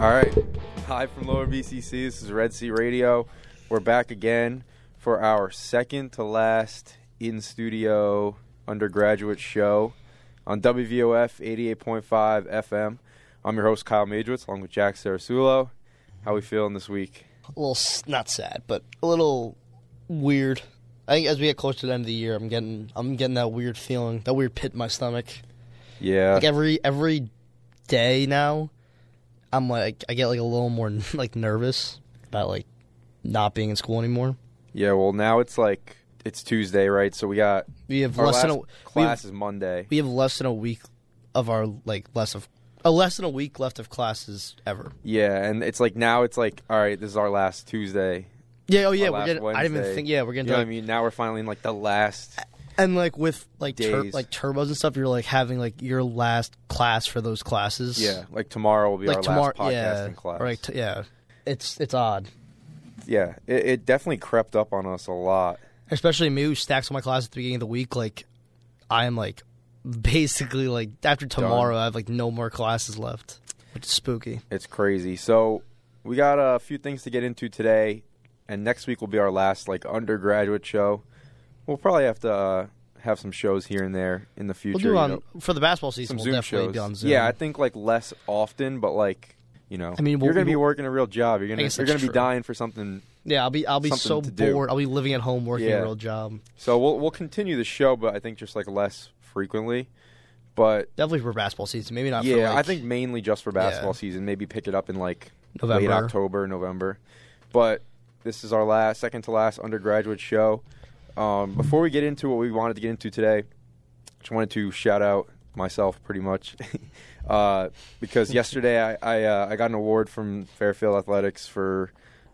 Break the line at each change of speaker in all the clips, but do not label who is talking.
All right. Hi from Lower BCC. This is Red Sea Radio. We're back again for our second to last in-studio undergraduate show on WVOF 88.5 FM. I'm your host, Kyle Majewitz, along with Jack Sarasulo. How we feeling this week?
A little, not sad, but a little weird. I think as we get closer to the end of the year, I'm getting that weird feeling, that weird pit in my stomach.
Yeah.
Like every day now, I'm like, I get like a little more like nervous about like not being in school anymore.
Yeah, well now it's Tuesday, right? So we have
less than
class is Monday.
We have less than a week of our less than a week left of classes ever.
Yeah, and it's like now it's like, all right, this is our last Tuesday.
Yeah, we're
getting.
I didn't even think. Yeah, we're getting.
You know what I mean? Now we're finally in like the last.
And like with like
turbos
and stuff, you're like having like your last class for those classes.
Yeah, like tomorrow will be our last podcasting class.
Right. It's odd.
Yeah, it definitely crept up on us a lot.
Especially me, who stacks all my classes at the beginning of the week. Like, I am like basically like after tomorrow, I have like no more classes left, which is spooky.
It's crazy. So we got a few things to get into today, and next week will be our last like undergraduate show. We'll probably have to have some shows here and there in the future.
We'll do for the basketball season.
Some
we'll
Zoom
definitely
shows.
be on Zoom.
Yeah, I think like less often, but like you're going to be working a real job. You're going to be dying for something.
Yeah, I'll be so bored. I'll be living at home working a real job.
So we'll continue the show, but I think just like less frequently. But
definitely for basketball season, maybe not.
Yeah, I think mainly just for basketball season. Maybe pick it up in like late October, November. But this is our second to last undergraduate show. Before we get into what we wanted to get into today, just wanted to shout out myself pretty much because yesterday I got an award from Fairfield Athletics for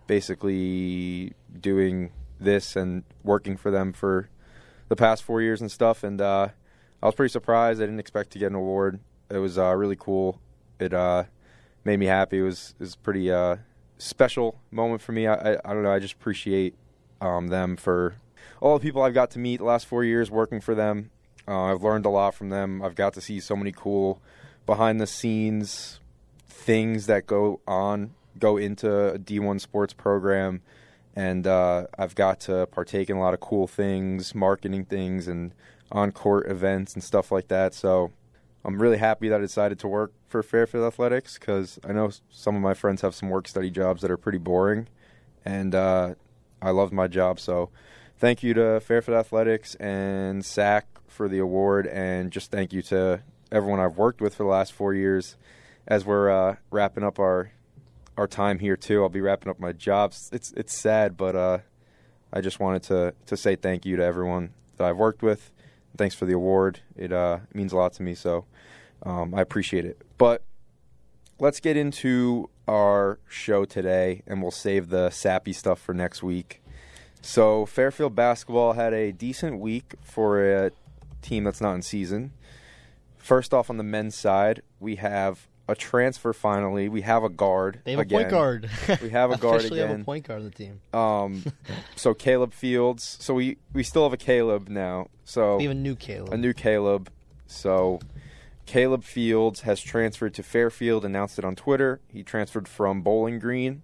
basically doing this and working for them for the past 4 years and stuff. And I was pretty surprised. I didn't expect to get an award. It was really cool. It made me happy. It was pretty special moment for me. I don't know. I just appreciate them for all the people I've got to meet the last 4 years working for them. I've learned a lot from them. I've got to see so many cool behind-the-scenes things that go into a D1 sports program, and I've got to partake in a lot of cool things, marketing things, and on-court events and stuff like that. So I'm really happy that I decided to work for Fairfield Athletics because I know some of my friends have some work-study jobs that are pretty boring, and I loved my job. So thank you to Fairfield Athletics and SAC for the award, and just thank you to everyone I've worked with for the last 4 years. As we're wrapping up our time here too, I'll be wrapping up my jobs. It's sad, but I just wanted to say thank you to everyone that I've worked with. Thanks for the award. It means a lot to me, so I appreciate it. But let's get into our show today, and we'll save the sappy stuff for next week. So Fairfield basketball had a decent week for a team that's not in season. First off, on the men's side, we have a transfer finally. We have a guard.
They have a point guard.
We have a guard
officially
again.
Have a point guard on the team.
So Caleb Fields. So we still have a Caleb now. So
we have a new Caleb.
A new Caleb. So Caleb Fields has transferred to Fairfield, announced it on Twitter. He transferred from Bowling Green.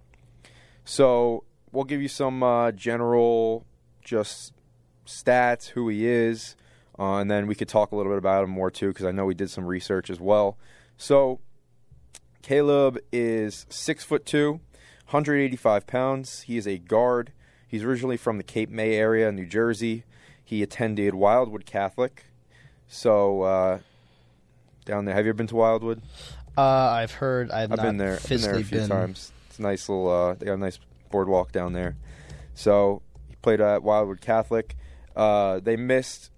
So we'll give you some general just stats, who he is, and then we could talk a little bit about him more too because I know we did some research as well. So Caleb is 6'2", 185 pounds. He is a guard. He's originally from the Cape May area, New Jersey. He attended Wildwood Catholic. So down there, have you ever been to Wildwood?
I've heard. I've not
been there. I've been there a few times. It's a nice little. They got a nice boardwalk down there. So he played at Wildwood Catholic. He missed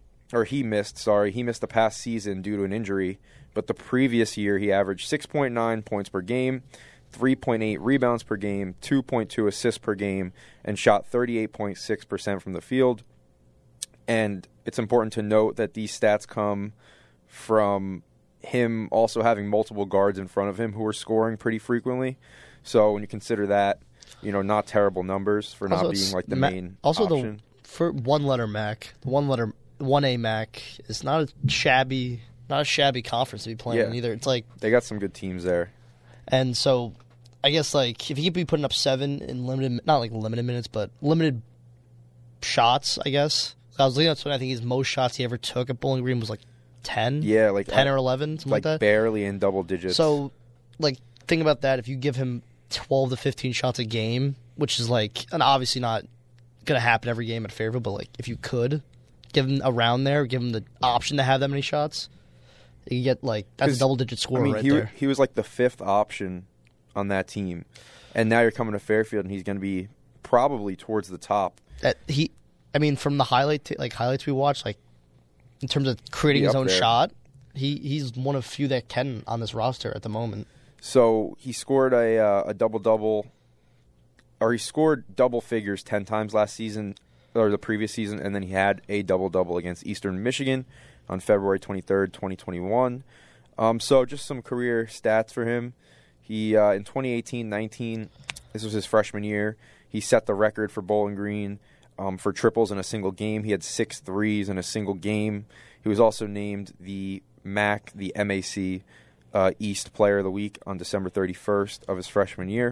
the past season due to an injury, but the previous year he averaged 6.9 points per game, 3.8 rebounds per game, 2.2 assists per game, and shot 38.6% from the field. And it's important to note that these stats come from him also having multiple guards in front of him who are scoring pretty frequently. So when you consider that, not terrible numbers for not being like the main option.
For one-letter MAC, the 1A MAC is not a shabby conference to be playing in either. It's like
they got some good teams there.
And so I guess, like, if he could be putting up 7 in limited, not like limited minutes, but limited shots, I guess. I was looking at something, I think his most shots he ever took at Bowling Green was like 10.
Yeah, like
10 or 11, something like that.
Barely in double digits.
So, like, think about that. If you give him 12 to 15 shots a game, which is like, and obviously not going to happen every game at Fairfield, but like, if you could give him around there, give him the option to have that many shots, you get like, that's a double digit score right there.
He was like the 5th option on that team. And now you're coming to Fairfield and he's going to be probably towards the top.
From the highlights we watched, like, in terms of creating his own shot, he's one of few that can on this roster at the moment.
So he scored a double-double, or he scored double figures 10 times last season, or the previous season, and then he had a double-double against Eastern Michigan on February 23rd, 2021. So just some career stats for him. He in 2018-19, this was his freshman year, he set the record for Bowling Green for triples in a single game. He had 6 threes in a single game. He was also named the MAC East Player of the Week on December 31st of his freshman year.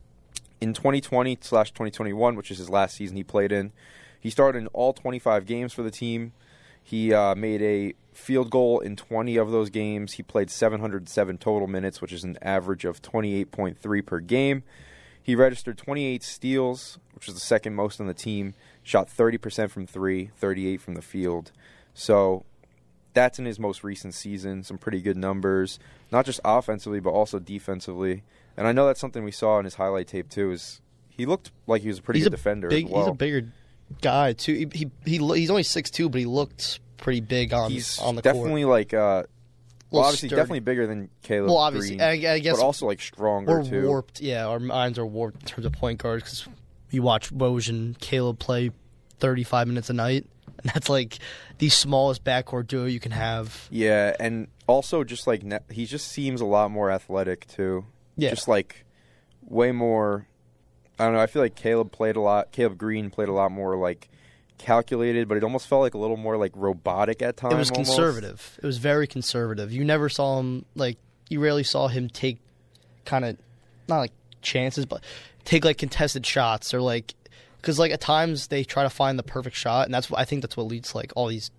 In 2020/2021, which is his last season he played in, he started in all 25 games for the team. He made a field goal in 20 of those games. He played 707 total minutes, which is an average of 28.3 per game. He registered 28 steals, which is the second most on the team, shot 30% from 3, 38 from the field. So that's in his most recent season. Some pretty good numbers, not just offensively, but also defensively. And I know that's something we saw in his highlight tape, too, is he looked like he was a pretty good defender as well.
He's a bigger guy, too. He's only 6'2", but he looked pretty big on the court.
Definitely like obviously definitely bigger than Caleb Green,
I guess,
but also like stronger too.
Warped, yeah. Our minds are warped in terms of point guards because you watch Woj and Caleb play 35 minutes a night, and that's like the smallest backcourt duo you can have.
Yeah, and also just like he just seems a lot more athletic too. Yeah, just like way more. I don't know. I feel like Caleb Green played a lot more like calculated, but it almost felt like a little more like robotic at times.
It was conservative. It was very conservative. You never saw him you rarely saw him take kind of not like chances, but take like contested shots or like because like at times they try to find the perfect shot, and I think that's what leads to like all these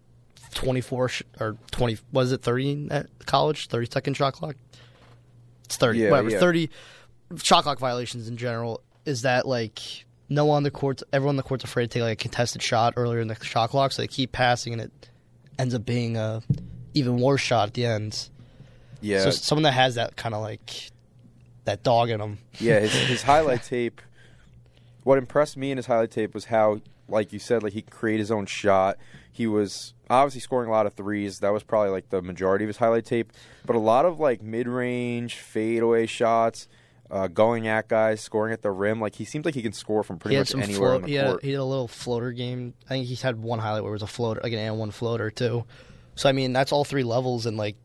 24 or 20. Was it 30 at college? 30-second shot clock. It's 30. Yeah, whatever. Yeah. 30 shot clock violations in general. Is that like everyone on the court's afraid to take like a contested shot earlier in the shot clock, so they keep passing, and it ends up being a even worse shot at the end.
Yeah,
so someone that has that kind of like that dog in him.
Yeah, his highlight tape. What impressed me in his highlight tape was how, like you said, like he could create his own shot. He was obviously scoring a lot of threes. That was probably like the majority of his highlight tape, but a lot of like mid-range fadeaway shots. Going at guys, scoring at the rim. Like he seems like he can score from pretty much anywhere on the court.
He had a little floater game. I think he's had one highlight where it was a floater, like an and-one floater too. So I mean, that's all 3 levels, and like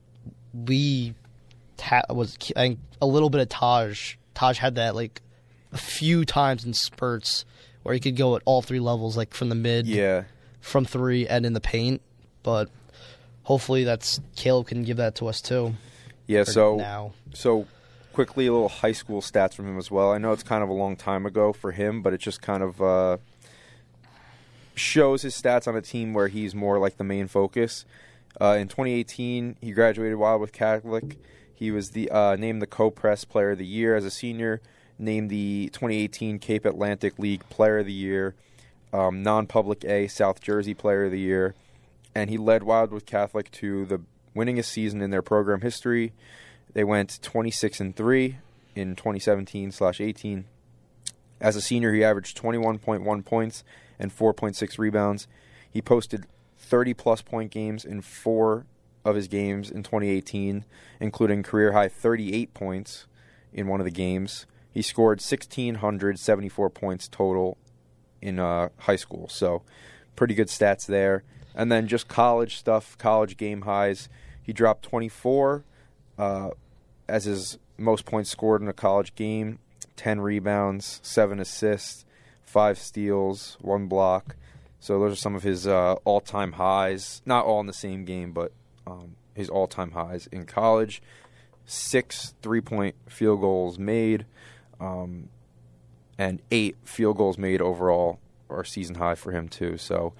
I think a little bit of Taj. Taj had that like a few times in spurts where he could go at all 3 levels, like from the mid, from 3, and in the paint. But hopefully, Caleb can give that to us too.
Yeah. So. Quickly, a little high school stats from him as well. I know it's kind of a long time ago for him, but it just kind of shows his stats on a team where he's more like the main focus. In 2018, he graduated Wildwood Catholic. He was named the Co-Press Player of the Year as a senior, named the 2018 Cape Atlantic League Player of the Year, non-public A South Jersey Player of the Year, and he led Wildwood Catholic to the winningest season in their program history. They went 26-3 in 2017/18. As a senior, he averaged 21.1 points and 4.6 rebounds. He posted 30-plus point games in 4 of his games in 2018, including career-high 38 points in one of the games. He scored 1,674 points total in high school, so pretty good stats there. And then just college stuff, college game highs. He dropped 24 as his most points scored in a college game, 10 rebounds, 7 assists, 5 steals, 1 block. So those are some of his all-time highs. Not all in the same game, but his all-time highs in college. 6 3-point field goals made, and 8 field goals made overall are season high for him too. So,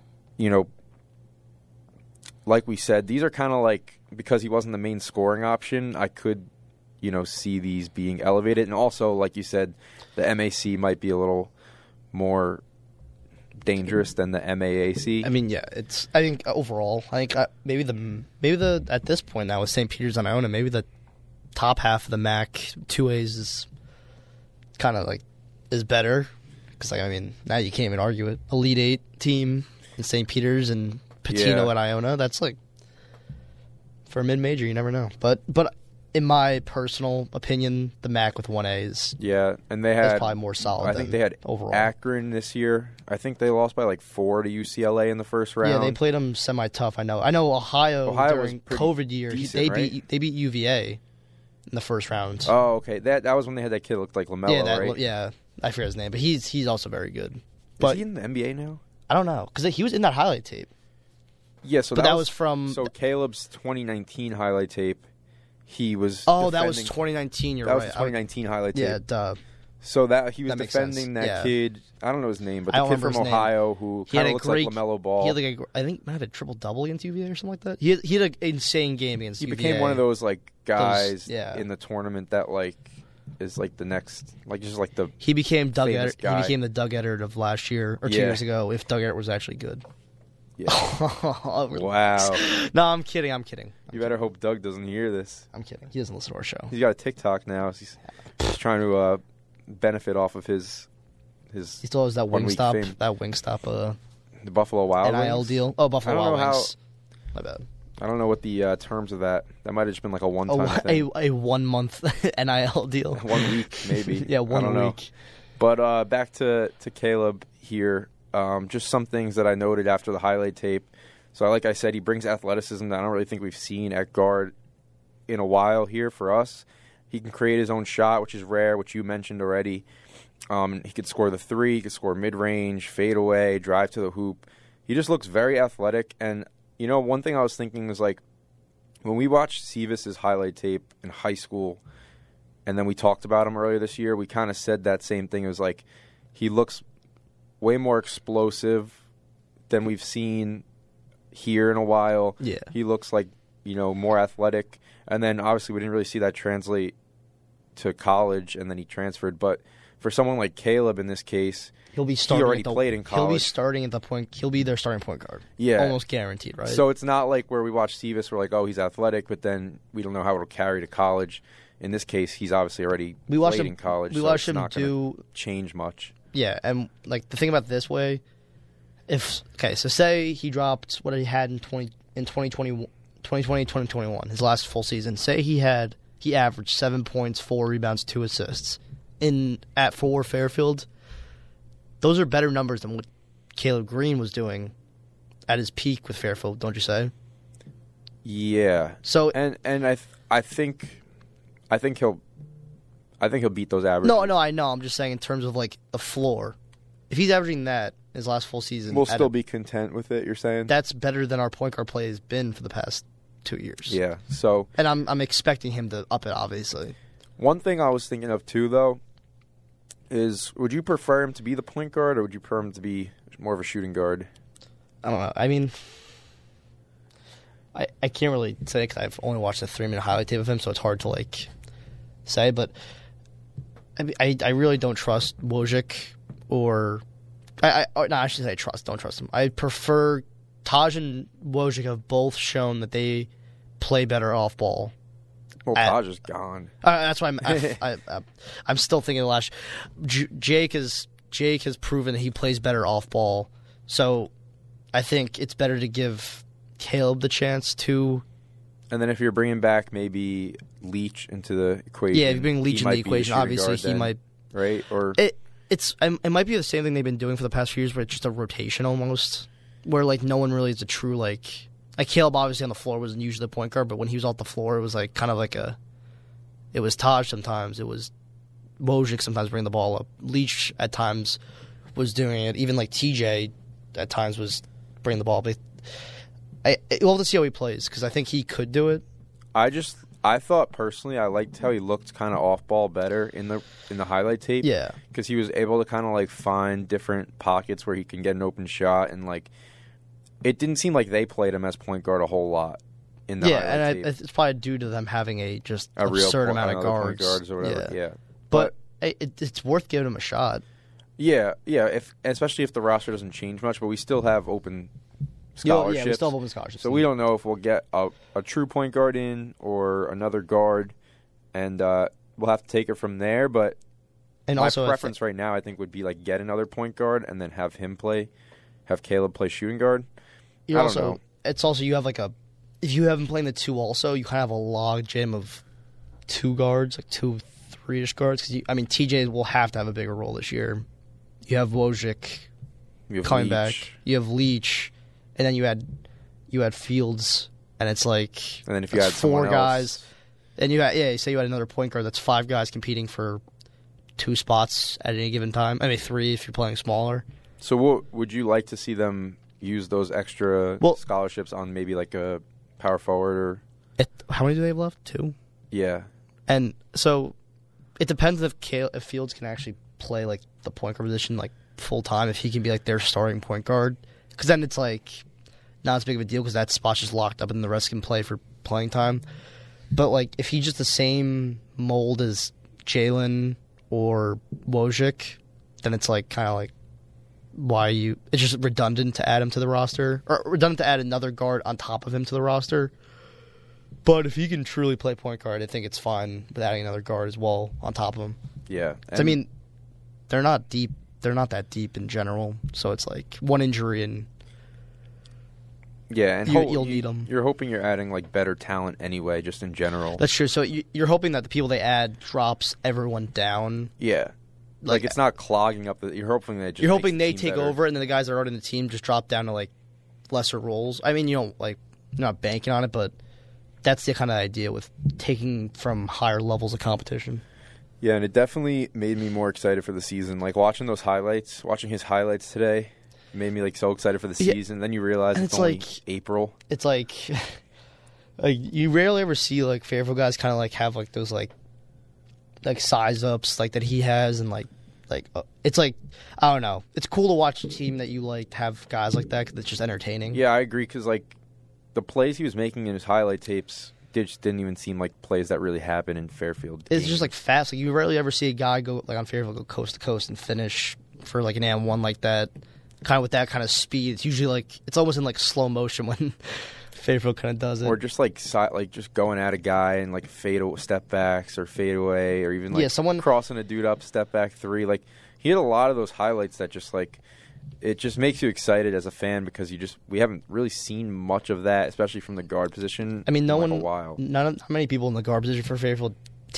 like we said, these are kind of like, because he wasn't the main scoring option, I could, see these being elevated. And also, like you said, the MAC might be a little more dangerous than the MAAC.
I mean, yeah, I think overall, maybe the at this point now with St. Peter's and Iona, maybe the top half of the MAC 2As is kind of like is better, because now you can't even argue it. Elite Eight team in St. Peter's and Patino at Iona. That's like, for a mid-major, you never know. But in my personal opinion, the MAC with 1A is
and they had
probably more solid.
I think they had
overall.
Akron this year. I think they lost by like 4 to UCLA in the first round.
Yeah, they played them semi-tough. I know Ohio during COVID year,
decent,
they beat UVA in the first round.
Oh, okay. That was when they had that kid looked like LaMelo, right?
Yeah, I forget his name, but he's also very good.
Is he in the NBA now?
I don't know, because he was in that highlight tape.
Yeah, so
that was from...
So Caleb's 2019 highlight tape, he was
that was 2019, you're right.
That was the 2019 highlight tape.
Yeah, duh.
So he was defending that kid, I don't know his name, but the kid from Ohio who kind of looks like LaMelo Ball.
He had I think might have a triple-double against UVA or something like that. He had an insane game against UVA.
He became one of those guys in the tournament that is the next, just like the
He became Doug
Edert.
He became the Doug Edert of last year or 2 years ago, if Doug Edert was actually good.
Yeah. Wow.
No, I'm kidding.
You better hope Doug doesn't hear this.
I'm kidding. He doesn't listen to our show.
He's got a TikTok now. He's trying to benefit off of his. He
still has that Wingstop. That Wingstop.
The Buffalo Wild
NIL
Wings
deal. Oh, Buffalo Wild Wings. My bad.
I don't know what the terms of that. That might have just been like a one-time thing.
A 1 month NIL deal.
1 week, maybe.
Yeah, 1 week.
But back to Caleb here. Just some things that I noted after the highlight tape. So, like I said, he brings athleticism that I don't really think we've seen at guard in a while here for us. He can create his own shot, which is rare, which you mentioned already. He could score the 3, he could score mid-range, fade away, drive to the hoop. He just looks very athletic. And, one thing I was thinking is, when we watched Sevis's highlight tape in high school, and then we talked about him earlier this year, we kind of said that same thing. It was he looks way more explosive than we've seen here in a while.
Yeah.
He looks more athletic. And then, obviously, we didn't really see that translate to college, and then he transferred. But for someone like Caleb in this case,
he already
played in college.
He'll be starting at the point. He'll be their starting point guard.
Yeah.
Almost guaranteed, right?
So it's not like where we watch Sevis, we're like, oh, he's athletic, but then we don't know how it'll carry to college. In this case, he's obviously already played in college.
We watched him do
change much.
Yeah, and the thing about it this way, so say he dropped what he had in 2020, 2021, his last full season. Say he averaged 7 points, 4 rebounds, 2 assists at Fairfield. Those are better numbers than what Caleb Green was doing at his peak with Fairfield, don't you say?
Yeah.
So
and I think he'll beat those averages.
No, I know. I'm just saying in terms of the floor. If he's averaging that his last full season,
we'll still be content with it. You're saying
that's better than our point guard play has been for the past 2 years.
Yeah. So,
and I'm expecting him to up it. Obviously.
One thing I was thinking of too, though, is would you prefer him to be the point guard or would you prefer him to be more of a shooting guard?
I don't know. I mean, I can't really say because I've only watched a 3-minute highlight tape of him, so it's hard to say. But I really don't trust Wojcik I should say don't trust him. I prefer Taj and Wojcik have both shown that they play better off ball.
Well, Taj is gone.
That's why I'm still thinking of the last. Jake has proven that he plays better off ball, so I think it's better to give Caleb the chance to.
And then if you're bringing back maybe Leach into the equation,
yeah, if you bring Leach into the equation, obviously he might.
Right, or
it might be the same thing they've been doing for the past few years, where it's just a rotation almost, where no one really is a true Caleb obviously on the floor wasn't usually the point guard, but when he was off the floor, it was it was Taj sometimes, it was Wojcik sometimes bringing the ball up, Leach at times was doing it, even TJ at times was bringing the ball. But we'll have to see how he plays because I think he could do it.
I I thought personally I liked how he looked kind of off ball better in the highlight tape.
Yeah,
because he was able to kind of like find different pockets where he can get an open shot, and like it didn't seem like they played him as point guard a whole lot in the highlight tape.
It's probably due to them having a
real
absurd amount of guards.
Point guards or whatever. Yeah.
But it's worth giving him a shot.
Yeah. Especially if the roster doesn't change much, but we still have open scholarships.
Yeah, we still have open scholarships.
So we don't know if we'll get a true point guard in or another guard, and we'll have to take it from there. But my preference right now, I think, would be like get another point guard and then have Caleb play shooting guard. I don't know.
It's also you have like if you haven't played the two, also you kind of have a log jam of two guards, like 2-3-ish guards. Because TJ will have to have a bigger role this year. You have Wojcik coming back. You have Leach, and then you had Fields, and it's like
and then if you had
four guys,
else.
and you say you had another point guard, that's 5 guys competing for 2 spots at any given time. 3 if you're playing smaller.
So what would you like to see them use those extra scholarships on? Maybe like a power forward or
how many do they have left? 2.
Yeah,
and so it depends if Fields can actually play like the point guard position like full time. If he can be like their starting point guard, because then it's like not as big of a deal because that spot's just locked up and the rest can play for playing time. But like if he's just the same mold as Jalen or Wojcik, then it's like kind of like it's just redundant to add him to the roster, or redundant to add another guard on top of him to the roster. But if he can truly play point guard, I think it's fine with adding another guard as well on top of him.
Yeah.
They're not deep. They're not that deep in general, so it's like one injury and
and
you'll need them.
You're hoping you're adding like better talent anyway, just in general.
That's true. So you're hoping that the people they add drops everyone down.
Yeah. Like it's not clogging up. You're hoping that
you're hoping they take over, and then the guys that are already in the team just drop down to like lesser roles. You're not banking on it, but that's the kind of idea with taking from higher levels of competition.
Yeah, and it definitely made me more excited for the season. Like watching his highlights today made me like so excited for the season. Then you realize it's only April. It's
like you rarely ever see like Fairfield guys kind of like have like those like size ups like that he has, and like it's like I don't know. It's cool to watch a team that you like have guys like that because it's just entertaining.
Yeah, I agree because like the plays he was making in his highlight tapes just didn't even seem like plays that really happen in Fairfield.
It's just like fast. Like you rarely ever see a guy go like on Fairfield go coast to coast and finish for like an and-1 like that, kind of with that kind of speed. It's usually like it's almost in like slow motion when Fairfield kind of does it,
or just like just going at a guy and like step backs or fade away, or even like someone crossing a dude up, step back 3. Like he had a lot of those highlights that just like. It just makes you excited as a fan because we haven't really seen much of that, especially from the guard position.
A
while.
Not many people in the guard position for Fairfield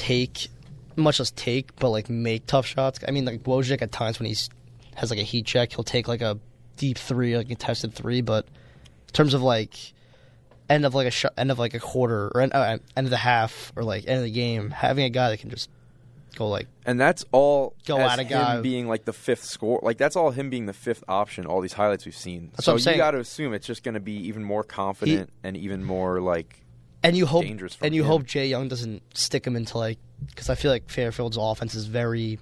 but like make tough shots. Like Wojcik at times when he has like a heat check, he'll take like a deep 3, like a contested 3. But in terms of like end of like a quarter or end of the half or like end of the game, having a guy that can just go like,
and that's all
go at a guy
him being like the 5th score. Like that's all him being the 5th option. All these highlights we've seen.
That's so you
got to assume it's just going to be even more confident and even more like dangerous.
And you hope Jay Young doesn't stick him into like, because I feel like Fairfield's offense is very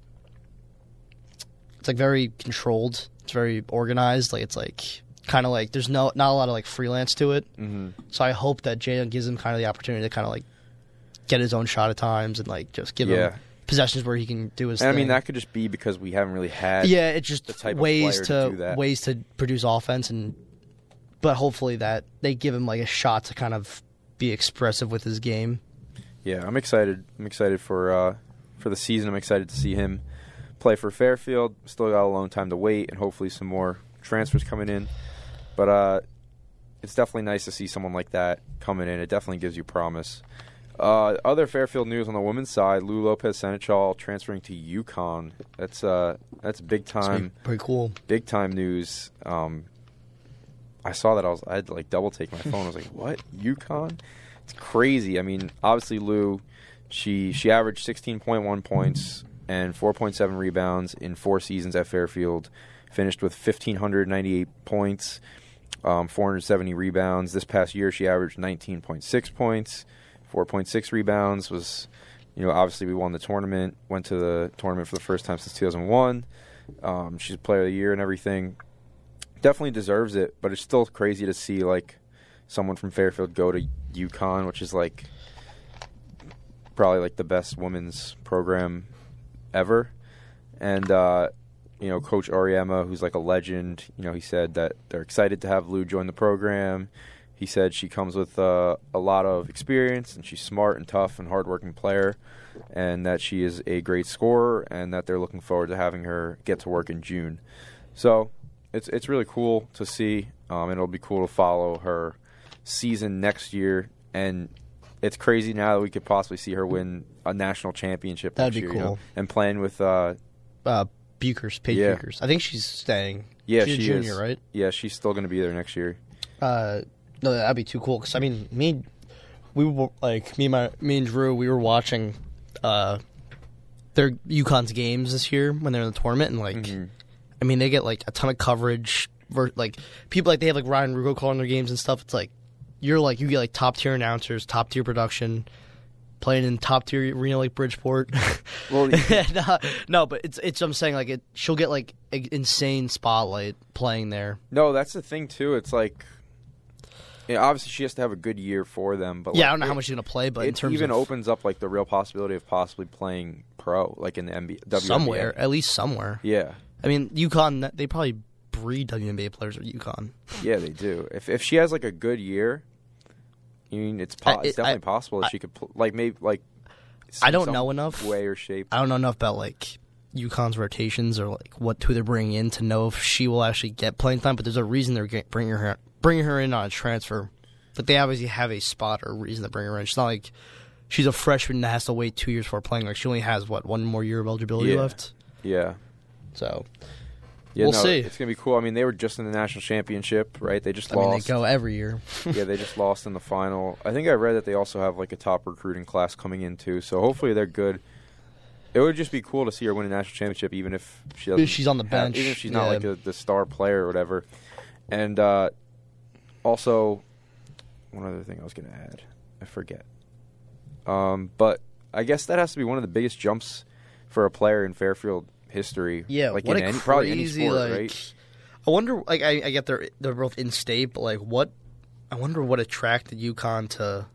controlled. It's very organized. Like it's like kind of like there's not a lot of like freelance to it.
Mm-hmm.
So I hope that Jay Young gives him kind of the opportunity to kind of like get his own shot at times and like just give him possessions where he can do his thing.
That could just be because we haven't really had
it's just
the type
ways
of player to do that.
Ways to produce offense, but hopefully that they give him like a shot to kind of be expressive with his game.
Yeah, I'm excited. I'm excited for the season. I'm excited to see him play for Fairfield. Still got a long time to wait, and hopefully some more transfers coming in. But it's definitely nice to see someone like that coming in. It definitely gives you promise. Other Fairfield news on the women's side: Lou Lopez-Senechal transferring to UConn. That's big time.
Pretty cool.
Big time news. I saw that. I had to like double take my phone. I was like, "What? UConn?" It's crazy. Obviously Lou, she averaged 16.1 points and 4.7 rebounds in 4 seasons at Fairfield. Finished with 1,598 points, 470 rebounds. This past year, she averaged 19.6 points, 4.6 rebounds. Was, obviously we won the tournament. Went to the tournament for the first time since 2001. She's a player of the year and everything. Definitely deserves it, but it's still crazy to see like someone from Fairfield go to UConn, which is like probably like the best women's program ever. And Coach Auriemma, who's like a legend, he said that they're excited to have Lou join the program. He said she comes with a lot of experience, and she's smart and tough and hardworking player, and that she is a great scorer, and that they're looking forward to having her get to work in June. So it's really cool to see, and it'll be cool to follow her season next year. And it's crazy now that we could possibly see her win a national championship.
That'd
next
be
year,
cool.
And playing with
Buchers, Paige Buchers. I think she's staying.
Yeah,
she's a junior,
is.
Right?
Yeah, she's still going to be there next year.
No, that'd be too cool. Because me and Drew, we were watching their UConn's games this year when they're in the tournament, and they get like a ton of coverage. Like people, like they have like Ryan Rugo calling their games and stuff. It's like you get like top tier announcers, top tier production, playing in top tier arena like Bridgeport.
Well,
no, but it's I'm saying like she'll get like an insane spotlight playing there.
No, that's the thing too. It's like. Yeah, obviously she has to have a good year for them, but
I don't know how much she's gonna play, but in terms
even
of
opens up like the real possibility of possibly playing pro, like in the WNBA.
Somewhere, at least somewhere.
Yeah,
UConn, they probably breed WNBA players at UConn.
Yeah, they do. If she has like a good year, it's definitely possible that she could
I don't know enough
way or shape.
I don't know enough about like UConn's rotations or like who they're bringing in to know if she will actually get playing time. But there's a reason they're bringing her in on a transfer. But they obviously have a spot or a reason to bring her in. It's not like she's a freshman that has to wait 2 years before playing. Like she only has one more year of eligibility left.
Yeah.
So
we'll
see.
It's gonna be cool. They were just in the national championship, right? They just lost.
They go every year.
Yeah, they just lost in the final. I think I read that they also have like a top recruiting class coming in too. So hopefully they're good. It would just be cool to see her win a national championship, even if she doesn't.
If she's on the bench,
even if she's not like the star player or whatever. And also, one other thing I was going to add, I forget. But I guess that has to be one of the biggest jumps for a player in Fairfield history.
Yeah,
like
what
in probably any sport,
right? I wonder. Like, I get they're both in state, but like, I wonder what attracted UConn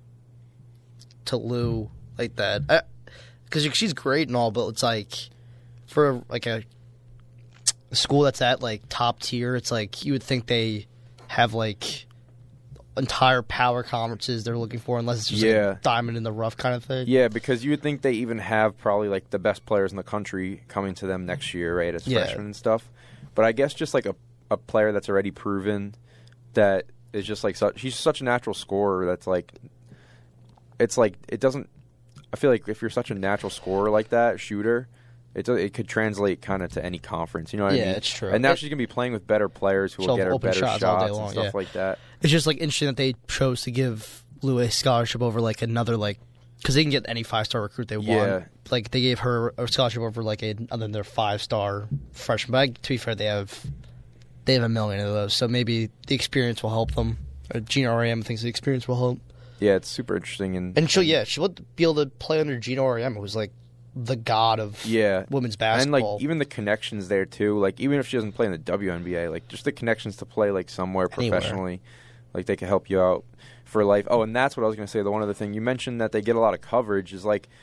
to Lou like that. Because she's great and all, but it's like for like a school that's at like top tier, it's like you would think they have like entire power conferences they're looking for, unless it's just like diamond in the rough kind of thing.
Yeah, because you would think they even have probably like the best players in the country coming to them next year, right, as freshmen and stuff. But I guess just like a player that's already proven that is just like he's such a natural scorer that's like it's like it doesn't. I feel like if you're such a natural scorer like that, shooter, it could translate kind of to any conference. You know what I mean?
Yeah, it's true.
And now she's going to be playing with better players who will get her better shots
all day long,
and stuff like that.
It's just like interesting that they chose to give Lou a scholarship over like another because they can get any 5-star recruit they want.
Yeah.
Like they gave her a scholarship over like other than their 5-star freshman. But to be fair, they have a million of those, so maybe the experience will help them. Or Gina Auriemma thinks the experience will help.
Yeah, it's super interesting.
And she'll be able to play under Gina Auriemma, who's like the god of women's basketball.
And like even the connections there too. Like even if she doesn't play in the WNBA, like just the connections to play like somewhere professionally, like they can help you out for life. Oh, and that's what I was going to say. The one other thing you mentioned that they get a lot of coverage is like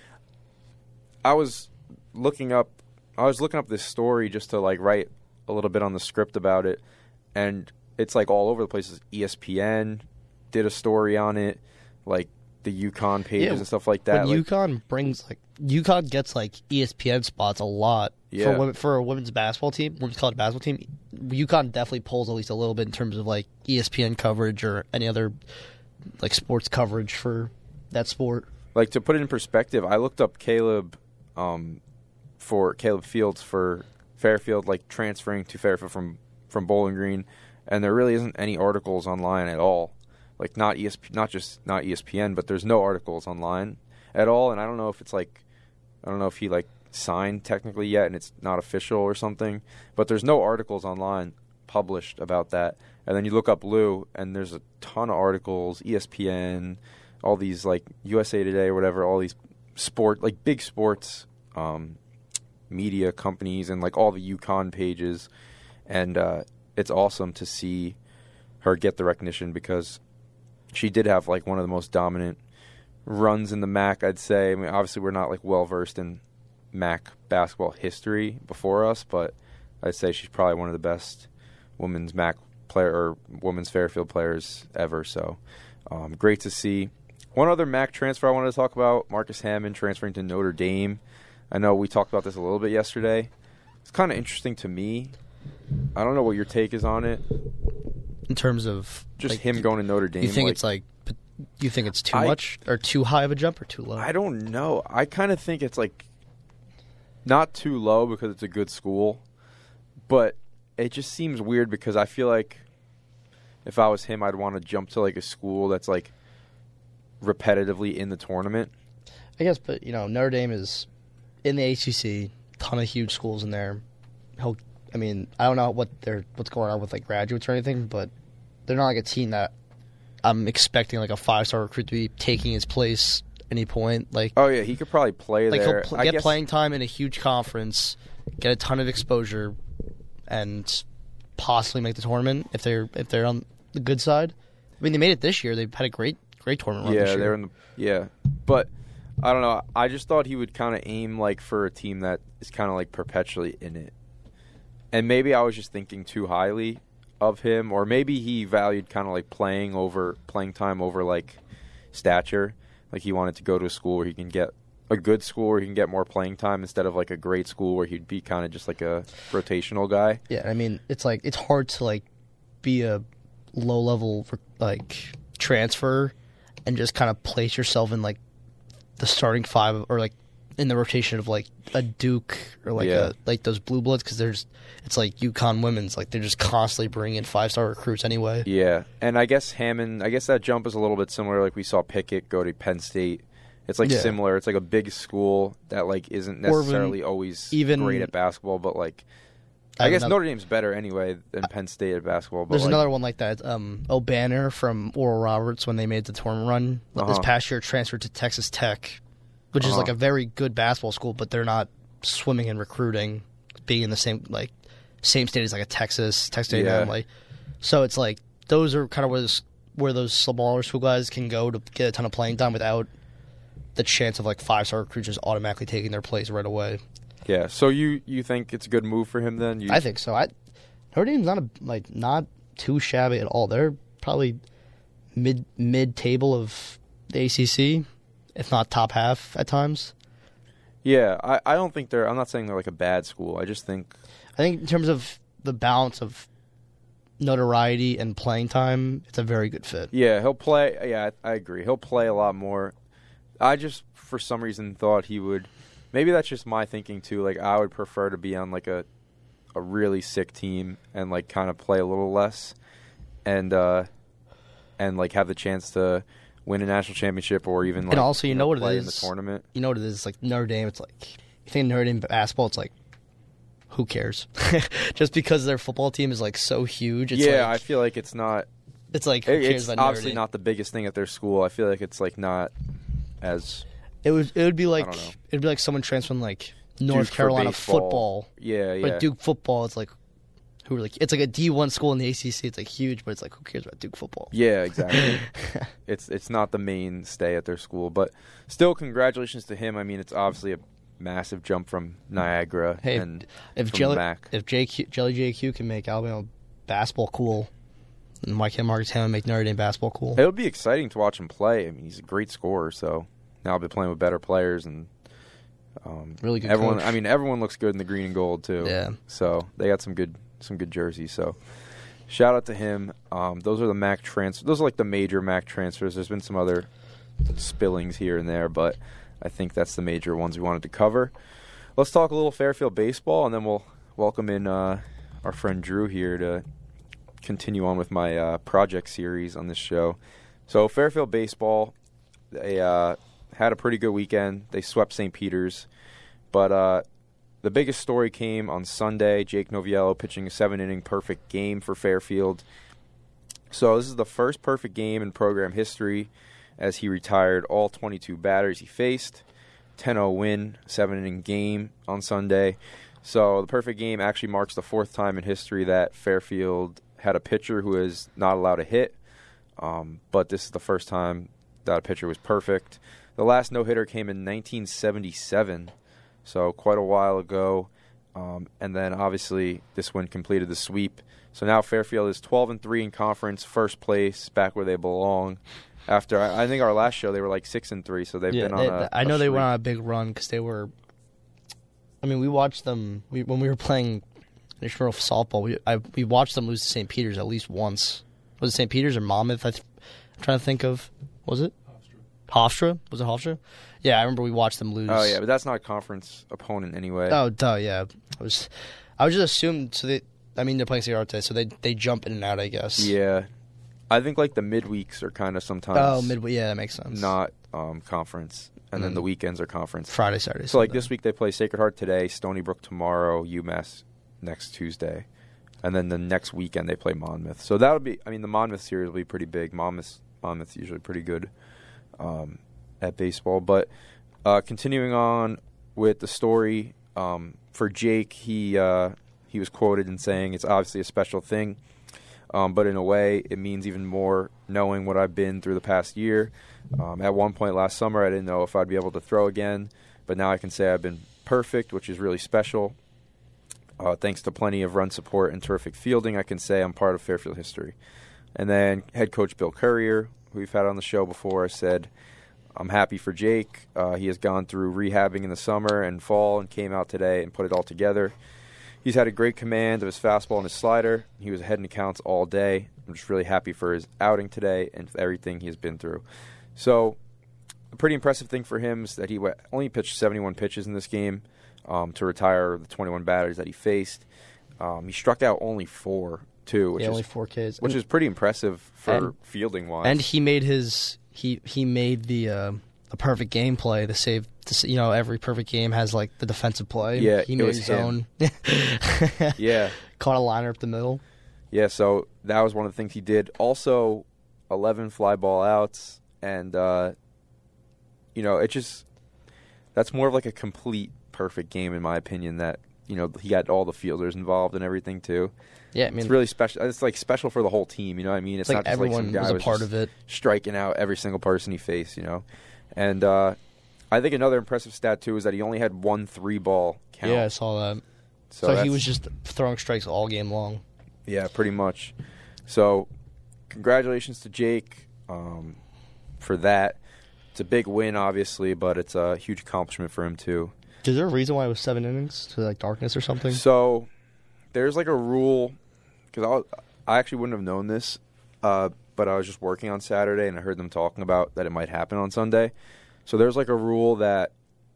I was looking up this story just to like write a little bit on the script about it, and it's like all over the place. ESPN did a story on it. Like the UConn pages and stuff like that.
When UConn gets like ESPN spots a lot for a women's college basketball team. UConn definitely pulls at least a little bit in terms of like ESPN coverage or any other like sports coverage for that sport. Like
to put it in perspective, I looked up Caleb Fields for Fairfield, like transferring to Fairfield from Bowling Green, and there really isn't any articles online at all. Like not ESPN, but there's no articles online at all. And I don't know if he like signed technically yet, and it's not official or something. But there's no articles online published about that. And then you look up Lou, and there's a ton of articles. ESPN, all these like USA Today or whatever, all these big sports media companies and like all the UConn pages, and it's awesome to see her get the recognition because she did have like one of the most dominant runs in the MAC, I'd say. I mean, obviously we're not like well versed in MAC basketball history before us, but I'd say she's probably one of the best women's MAC player or women's Fairfield players ever. So great to see. One other MAC transfer I wanted to talk about, Marcus Hammond transferring to Notre Dame. I know we talked about this a little bit yesterday. It's kind of interesting to me. I don't know what your take is on it.
In terms of
just like, him going to Notre Dame.
You think you think it's too much or too high of a jump or too low?
I don't know. I kind of think it's like not too low because it's a good school, but it just seems weird because I feel like if I was him, I'd want to jump to like a school that's like repetitively in the tournament.
I guess, but Notre Dame is in the ACC, ton of huge schools in there. I don't know what's going on with like graduates or anything, but they're not like a team that I'm expecting like a 5-star recruit to be taking his place any point. Like,
oh yeah, he could probably play
like
there.
He'll get playing time in a huge conference, get a ton of exposure, and possibly make the tournament if they're on the good side. I mean, they made it this year. They've had a great tournament run this year.
But I don't know. I just thought he would kind of aim like for a team that is kind of like perpetually in it. And maybe I was just thinking too highly of him, or maybe he valued kind of like playing time over like stature. Like he wanted to go to a school where he can get a good school where he can get more playing time instead of like a great school where he'd be kind of just like a rotational guy.
Yeah, I mean, it's like it's hard to like be a low level like transfer and just kind of place yourself in like the starting five or like in the rotation of like a Duke or like like those blue bloods because it's like UConn women's, like they're just constantly bringing in 5-star recruits anyway.
Yeah, and I guess Hammond, that jump is a little bit similar. Like we saw Pickett go to Penn State. It's like similar. It's like a big school that like isn't necessarily always great at basketball, but like I guess Notre Dame's better anyway than Penn State at basketball. But
there's another one like that. O'Banner from Oral Roberts when they made the tournament run this past year transferred to Texas Tech, which is like a very good basketball school, but they're not swimming in recruiting, being in the same state as like a Texas A&M. Like, so it's like those are kind of where those smaller school guys can go to get a ton of playing time without the chance of like 5-star recruits just automatically taking their place right away.
Yeah. So you think it's a good move for him then?
I think so. Notre Dame's not too shabby at all. They're probably mid table of the ACC, if not top half at times.
Yeah, I don't think I'm not saying they're like a bad school. I think
in terms of the balance of notoriety and playing time, it's a very good fit.
Yeah, he'll play. Yeah, I agree. He'll play a lot more. I just, for some reason, thought he would. Maybe that's just my thinking too. Like, I would prefer to be on like a really sick team and like kind of play a little less, and like have the chance to win a national championship or even like
and also what
play
it is
in the tournament.
You know what it is? It's like Notre Dame. It's like you think Notre Dame basketball. It's like who cares? Just because their football team is like so huge. It's
I feel like it's not.
It's like who cares
it's
about Notre
obviously
Dame?
Not the biggest thing at their school. I feel like it's like not as.
It would be like someone transferring like North Carolina football.
Yeah.
But Duke football, it's like it's like a D1 school in the ACC. It's like huge, but it's like who cares about Duke football?
Yeah, exactly. It's not the mainstay at their school, but still, congratulations to him. I mean, it's obviously a massive jump from Niagara and
if
from MAC.
If Jelly JQ can make Alabama basketball cool, and Marcus Hammond make Notre Dame basketball cool,
it'll be exciting to watch him play. I mean, he's a great scorer, so now I'll be playing with better players and
really good.
Everyone,
coach.
I mean, everyone looks good in the green and gold too.
Yeah.
So they got some good jerseys. So shout out to him. Those are the MAC transfers. Those are like the major MAC transfers. There's been some other spillings here and there, but I think that's the major ones we wanted to cover. Let's talk a little Fairfield baseball, and then we'll welcome in our friend Drew here to continue on with my project series on this show. So Fairfield baseball, they had a pretty good weekend. They swept St. Peter's, but the biggest story came on Sunday. Jake Noviello pitching a 7-inning perfect game for Fairfield. So this is the first perfect game in program history. as he retired all 22 batters he faced. 10-0 win, 7-inning game on Sunday. So the perfect game actually marks the 4th time in history that Fairfield had a pitcher who is not allowed to hit. But this is the first time that a pitcher was perfect. The last no-hitter came in 1977, so quite a while ago. And then obviously this win completed the sweep. So now Fairfield is 12-3 in conference, first place, back where they belong. After I think our last show they were like 6-3, so they've been on a.
I know they went on a big run because they were. I mean, we watched them when we were playing intramural softball. We watched them lose to St. Peter's at least once. Was it St. Peter's or Monmouth? I'm trying to think of. Was it Hofstra? Was it Hofstra? Yeah, I remember we watched them lose.
Oh yeah, but that's not a conference opponent anyway.
Oh duh, yeah. I was just assumed. So they're playing Ciarte, so they jump in and out, I guess.
Yeah. I think like the midweeks are kind of sometimes.
Oh, midweek, yeah, that makes sense.
Not conference, and then the weekends are conference.
Friday, Saturday.
So like this week they play Sacred Heart today, Stony Brook tomorrow, UMass next Tuesday, and then the next weekend they play Monmouth. So that'll be. I mean, the Monmouth series will be pretty big. Monmouth's usually pretty good at baseball. But continuing on with the story for Jake, he was quoted in saying it's obviously a special thing. But in a way, it means even more knowing what I've been through the past year. At one point last summer, I didn't know if I'd be able to throw again, but now I can say I've been perfect, which is really special. Thanks to plenty of run support and terrific fielding, I can say I'm part of Fairfield history. And then head coach Bill Currier, who we've had on the show before, said, I'm happy for Jake. He has gone through rehabbing in the summer and fall and came out today and put it all together. He's had a great command of his fastball and his slider. He was ahead in accounts all day. I'm just really happy for his outing today and for everything he's been through. So a pretty impressive thing for him is that he only pitched 71 pitches in this game to retire the 21 batters that he faced. He struck out only 4, too. Which is
only 4 Ks.
Which is pretty impressive for fielding-wise.
And he made he made the perfect game play to save. Every perfect game has like the defensive play.
Yeah,
he made his own.
Yeah,
caught a liner up the middle.
Yeah, so that was one of the things he did. Also, 11 fly ball outs, and that's more of like a complete perfect game in my opinion. That he got all the fielders involved and everything too.
Yeah, I mean,
it's really special. It's like special for the whole team. You know what I mean?
It's not just everyone like some guy was a part of it,
striking out every single person he faced. And I think another impressive stat too is that he only had 1 3-ball count.
Yeah, I saw that. So he was just throwing strikes all game long.
Yeah, pretty much. So congratulations to Jake for that. It's a big win, obviously, but it's a huge accomplishment for him too.
Is there a reason why it was 7 innings to like darkness or something?
So there's like a rule, because I actually wouldn't have known this, but I was just working on Saturday and I heard them talking about that it might happen on Sunday. So there's like a rule that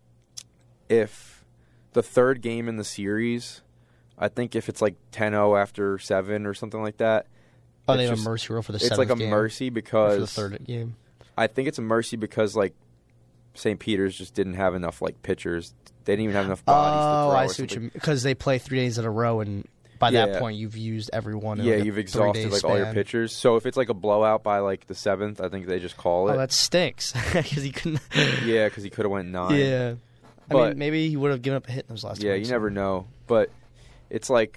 if the third game in the series, I think if it's like 10-0 after 7 or something like that.
Oh, they have a mercy rule for the 7th game?
It's like a mercy because...
For the third game?
I think it's a mercy because like St. Peter's just didn't have enough like pitchers. They didn't even have enough bodies to throw.
Oh, I see what you mean. Because they play 3 days in a row and... By that point, you've used everyone.
Yeah, you've exhausted like all your pitchers. So if it's like a blowout by like the 7th, I think they just call it.
Oh, that stinks because he couldn't.
Yeah, because he could have went 9.
Yeah, I mean maybe he would have given up a hit in those last.
Yeah, you never know. But it's like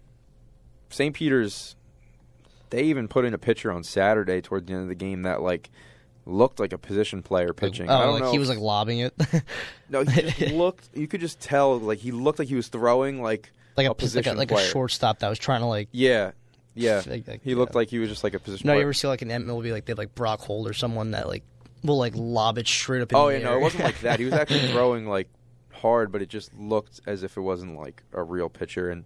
St. Peter's. They even put in a pitcher on Saturday toward the end of the game that like looked like a position player pitching.
I don't know he was like lobbing it.
No, he just looked. You could just tell like he looked like he was throwing like a
shortstop that was trying to like
he looked like he was just like a position player.
You ever see like an MLB like they had like Brock Holt or someone that like will like lob it straight up in the air.
No, it wasn't like that. He was actually throwing like hard, but it just looked as if it wasn't like a real pitcher. And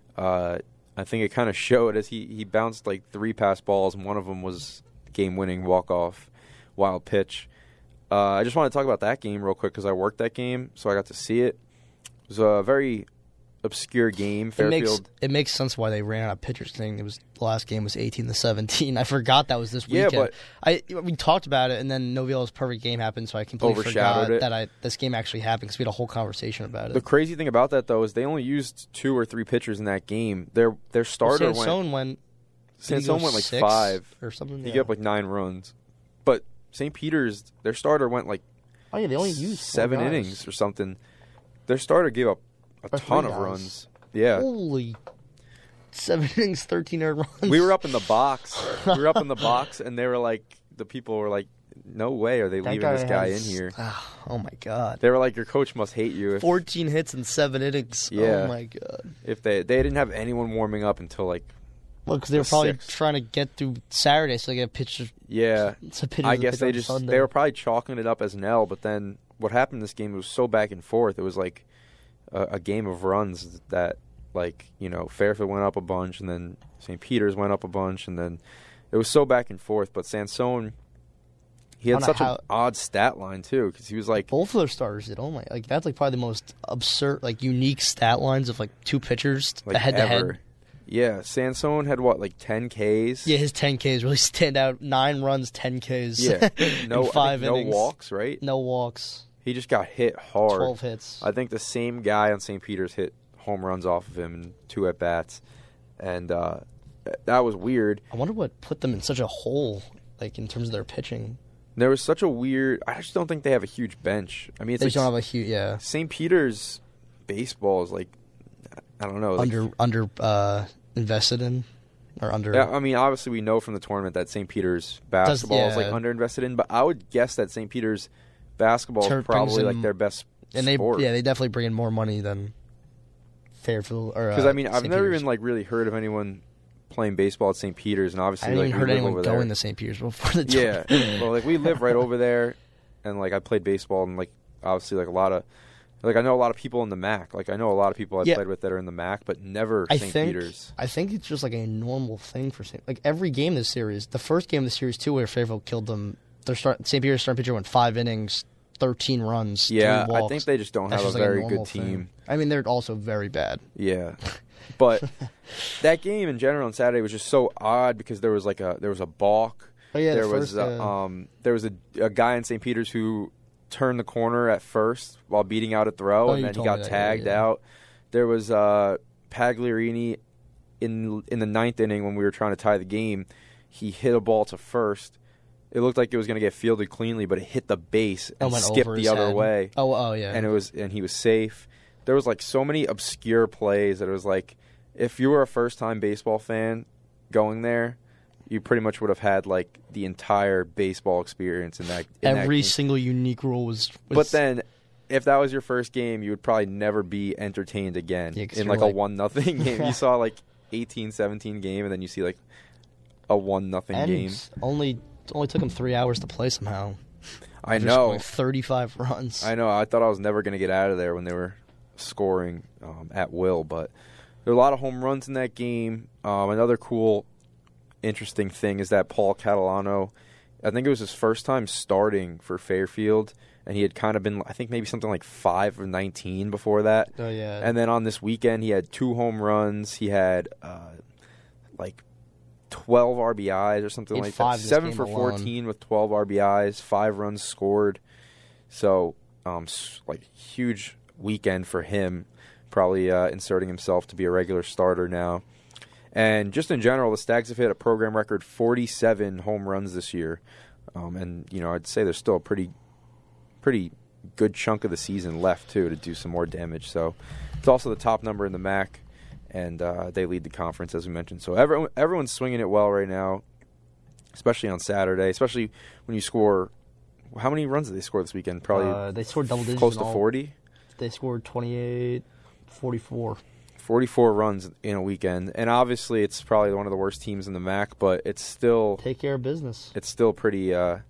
I think it kind of showed as he bounced like 3 pass balls and one of them was game-winning walk-off wild pitch. I just want to talk about that game real quick because I worked that game, so I got to see it. It was a very obscure game. Fairfield.
It makes sense why they ran out of pitchers. Thing. The last game was 18-17. I forgot that was this weekend.
Yeah,
but we talked about it, and then Novilla's perfect game happened, so I completely forgot that this game actually happened because we had a whole conversation about it.
The crazy thing about that though is they only used 2 or 3 pitchers in that game. Their starter
went
like 5
or something.
He gave up like 9 runs, but St. Peter's, their starter went like
they only used
7 innings or something. Their starter gave up a ton of runs. Yeah.
Holy 7 innings, 13 earned runs.
We were up in the box. And they were like, the people were like, no way are they leaving this guy in here.
Oh, my God.
They were like, your coach must hate you.
14 hits in 7 innings. Yeah. Oh, my God.
If they didn't have anyone warming up until like
because they were probably trying to get through Saturday so they get pitched.
Yeah. I guess they were probably chalking it up as an L, but then what happened in this game was so back and forth. It was like a game of runs that, like, you know, Fairfield went up a bunch and then St. Peter's went up a bunch, and then it was so back and forth. But Sansone, he had such an odd stat line too, because he was like
both of their starters did. Oh my! Like that's like probably the most absurd, like unique stat lines of like two pitchers
like
head to head.
Yeah, Sansone had what, like 10 Ks?
Yeah, his 10 Ks really stand out. 9 runs, 10 Ks.
Yeah, no
5 innings.
No walks, right?
No walks.
He just got hit hard.
12 hits.
I think the same guy on St. Peter's hit home runs off of him in 2 at bats, and that was weird.
I wonder what put them in such a hole, like in terms of their pitching.
There was such a weird. I just don't think they have a huge bench. I mean, it's
they
like
don't have a huge. Yeah.
St. Peter's baseball is like, I don't know, like,
under invested in, or under.
Yeah, I mean, obviously we know from the tournament that St. Peter's basketball is like under invested in, but I would guess that St. Peter's basketball is probably like their best sport.
They definitely bring in more money than Fairfield or.
Because I mean, I've never even like really heard of anyone playing baseball at St. Peter's, and obviously
I didn't even heard anyone going
to
St. Peter's before the tournament.
Yeah, well, like we live right over there, and like I played baseball, and like obviously like a lot of. Like, I know a lot of people in the MAC. Like, I know a lot of people I've played with that are in the MAC, but never St. Peter's.
I think it's just, like, a normal thing for St. Like, every game this series, the first game of the series, too, where Fairfield killed them, St. Peter's starting pitcher went 5 innings, 13 runs, 3 walks.
I think they just don't have a very good team.
I mean, they're also very bad.
Yeah. But that game in general on Saturday was just so odd because there was, like, there was a balk.
Oh, yeah,
there was a guy in St. Peter's who turned the corner at first while beating out a throw, and then he got tagged out. There was Pagliarini in the 9th inning when we were trying to tie the game. He hit a ball to first. It looked like it was going to get fielded cleanly, but it hit the base and skipped the other way.
Oh yeah.
And he was safe. There was like so many obscure plays that it was like, if you were a first-time baseball fan going there, you pretty much would have had like the entire baseball experience in that.
Every single unique rule was.
But then, if that was your first game, you would probably never be entertained again in like a 1-0 game. You saw like 18-17 game, and then you see like a 1-0 game.
Only took them 3 hours to play somehow.
I know.
Like 35 runs.
I know. I thought I was never going to get out of there when they were scoring at will, but there were a lot of home runs in that game. Another cool, interesting thing is that Paul Catalano, I think it was his first time starting for Fairfield, and he had kind of been, I think maybe something like 5 of 19 before that.
Oh yeah.
And then on this weekend, he had 2 home runs. He had like 12 RBIs or something like that. 7 for 14 with 12 RBIs, 5 runs scored. So, like huge weekend for him. Probably inserting himself to be a regular starter now. And just in general, the Stags have hit a program record 47 home runs this year. And, you know, I'd say there's still a pretty good chunk of the season left, too, to do some more damage. So it's also the top number in the MAC, and they lead the conference, as we mentioned. So everyone's swinging it well right now, especially on Saturday, especially when you score. How many runs did they score this weekend? Probably
they scored double digits.
Close to 40?
They scored 28, 44.
44 runs in a weekend, and obviously it's probably one of the worst teams in the MAC, but it's still
take care of business.
It's still pretty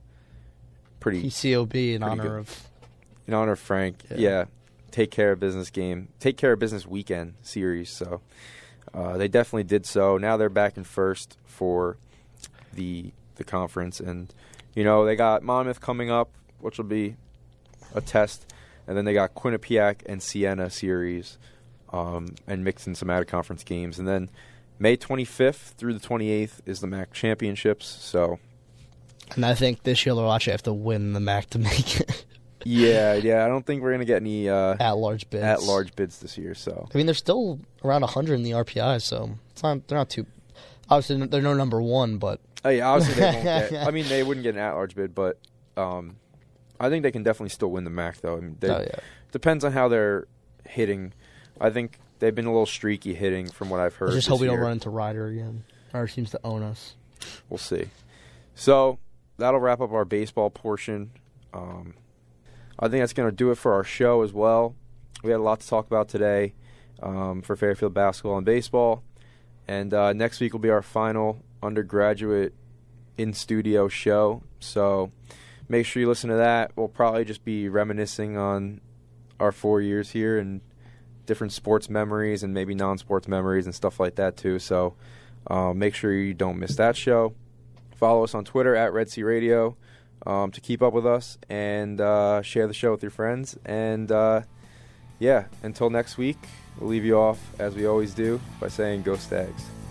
PCOB in honor
of Frank. Yeah, take care of business game, take care of business weekend series. So they definitely did so. Now they're back in first for the conference, and you know they got Monmouth coming up, which will be a test, and then they got Quinnipiac and Siena series. And mix in some out-of-conference games. And then May 25th through the 28th is the MAC Championships. So,
and I think this year they'll actually have to win the MAC to make it.
Yeah. I don't think we're going to get any
at-large
bids this year. So,
I mean, they're still around 100 in the RPI, so they're not too. Obviously, they're no number one, but
yeah, obviously they won't get. I mean, they wouldn't get an at-large bid, but I think they can definitely still win the MAC, though. I mean, depends on how they're hitting. I think they've been a little streaky hitting from what I've heard.
I just hope we don't run into Ryder again. Ryder seems to own us.
We'll see. So that'll wrap up our baseball portion. I think that's going to do it for our show as well. We had a lot to talk about today for Fairfield basketball and baseball. And next week will be our final undergraduate in-studio show. So make sure you listen to that. We'll probably just be reminiscing on our 4 years here and different sports memories and maybe non-sports memories and stuff like that too. So make sure you don't miss that show. Follow us on Twitter at Red Sea Radio to keep up with us, and share the show with your friends. And until next week, we'll leave you off as we always do by saying Go Stags.